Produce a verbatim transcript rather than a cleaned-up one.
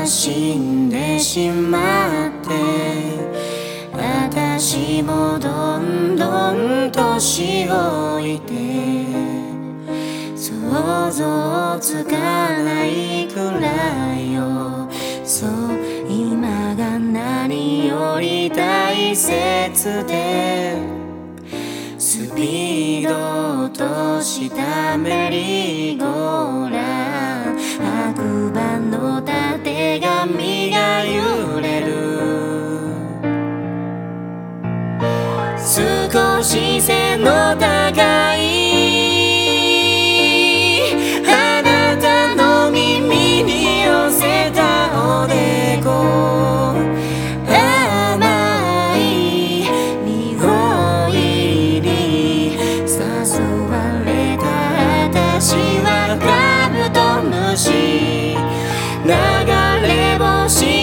が死んでしまって私もどんどん年老いて想像つかないくらいよそう今が何より大切でスピード落としたメリーゴーラン白馬のたてがみが揺れる少し背の高いあなたの耳に寄せたおでこ甘い匂いに誘われた私はカブトムシ流れ星